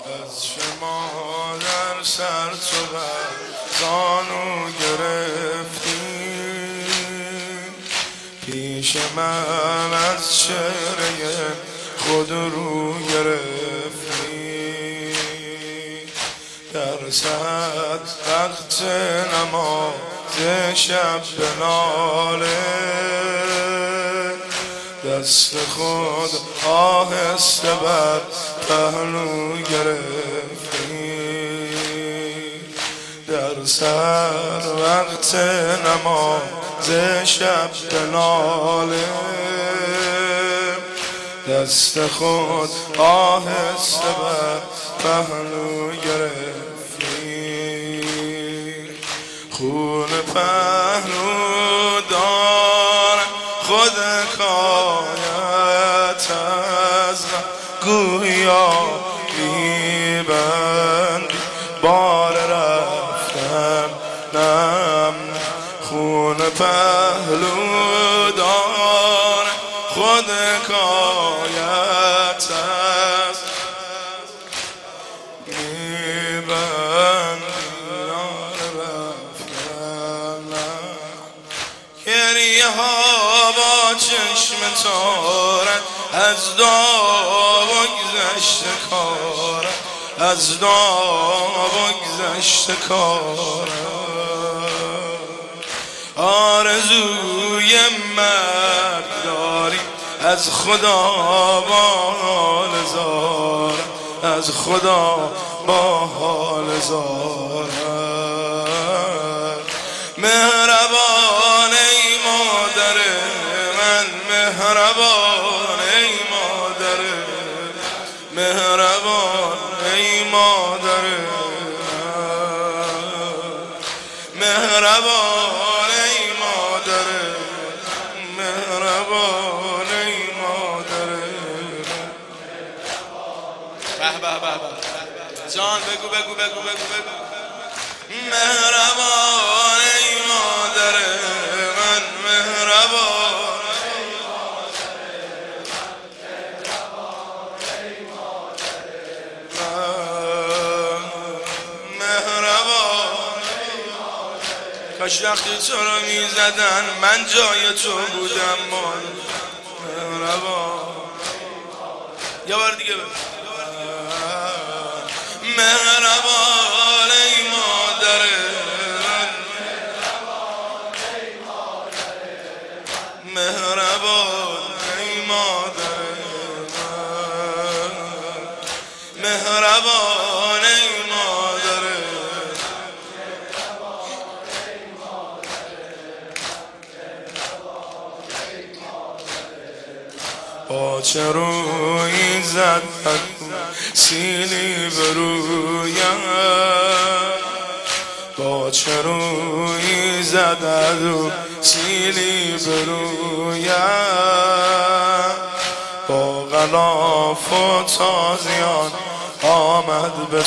از شما در سر تو بر زانو گرفتی، پیش من از چهره خود رو گرفتی. در سحر وقت نماز شب به ناله، دست خود آهسته بر پهلو گرفتی. در سحر وقت نماز شب به ناله، دست خود آهسته بر پهلو گرفتی. خون پهلو دار خود حکایت از گویا میبندی بار رفتن نم. خون پهلو دار خود حکایت از میبندی بار رفتن نم. گریه ها با چشم تارت از دعا بگذشت کارت، از دعا بگذشت کارت. آرزوی مرگ داری از خدا با حال زارت، از خدا با حال زارت. مهربان ای مادر من، مهربان ای مادر، مهربان ای مادر، مهربان ای مادر، مهربان ای مادر. به به به جان بگو بگو بگو بگو بگو. مهربان ای مادر من، مهربان ای مادر، مهربان ای مادر. کاش وقتی تو رو میزدن من جای تو بودم. مهربان یه بار دیگه مهربان ای مادر من، مهربان ای مادر من، مهربان ای مادر. با چه روی زد سیلی برویم، با چه روی زد سیلی برویم. با غلاف و تازیان آمد به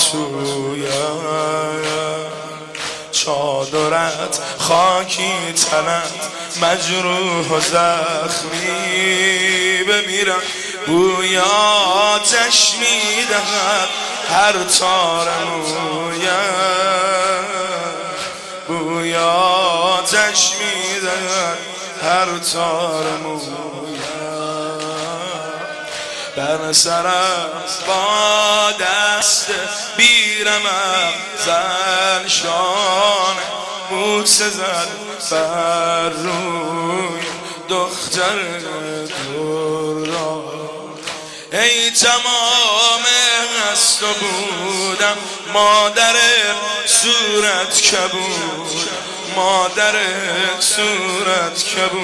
سویم. چادرت خاکی تنت مجروح و زخمی، بمیرم بوی آتش میدهد هر تار مویم. بوی آتش میدهد هر تار مویم. بر سرم با دست بیرمم زن شانه بوسه زد بر روی دختر دوران. ای تمام هست و بودم مادر صورت کبود، مادر صورت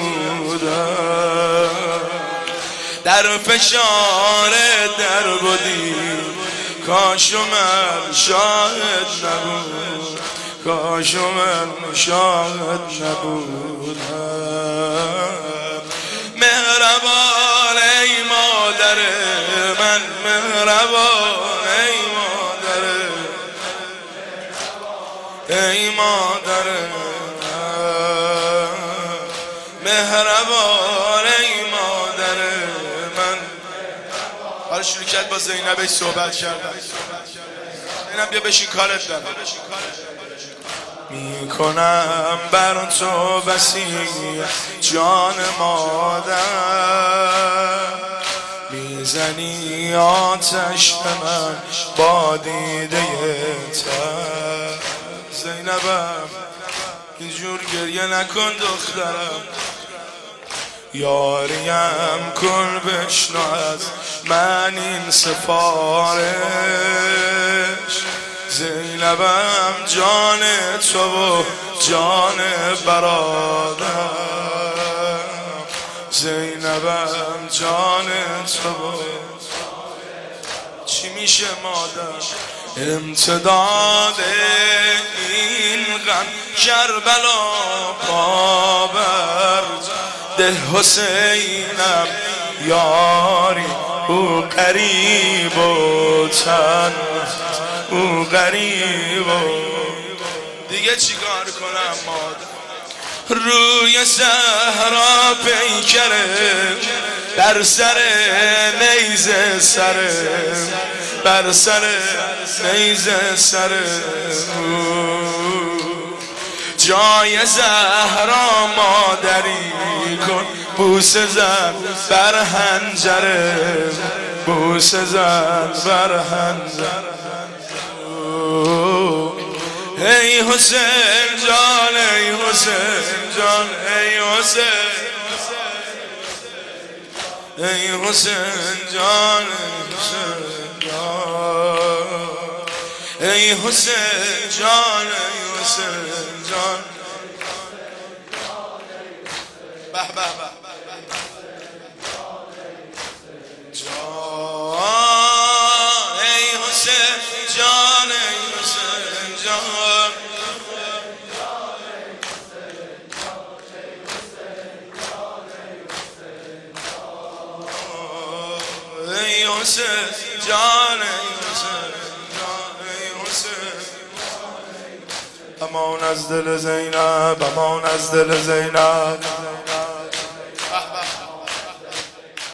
کبودم. در فشار در بودی کاش من شاهد نبود، کاش من شاهد نبودم. مهربان ای مادر من، مهربان ای مادر، ای مادر مهربان ای مادر من. شروع کرد با زینبش صحبت کردن. زینب بیا بشین کارت دارم. میکنم بر تو بسی جان مادر، میزنی آتش به من با دیده تر. زینبم اینجور گریه نکن دخترم، یاریم کن بشنو از من این سفارش. زینبم جان تو و جان برادرم، زینبم جان تو. چی میشه مادر؟ امتداد این غم کربلا پا بر ده حسینم یاری، او قریب و تن، او قریب و دیگه چیکار کنم مادر؟ روی صحرا پیکره بر سر نیزه سره، بر سر نیزه سره. جای زهرا مادری کن، بوسه زن بر حنجره، بوسه زن بر حنجره. ای حسین جان، ای حسین جان، ای حسین، ای حسین جان، ای حسین جان، ای حسین جان. به به به جان، ای حسین جان، ای حسین جان. ای حسین جان، ای حسین جان، ای حسین. امان از دل زینب، امان از دل زینب.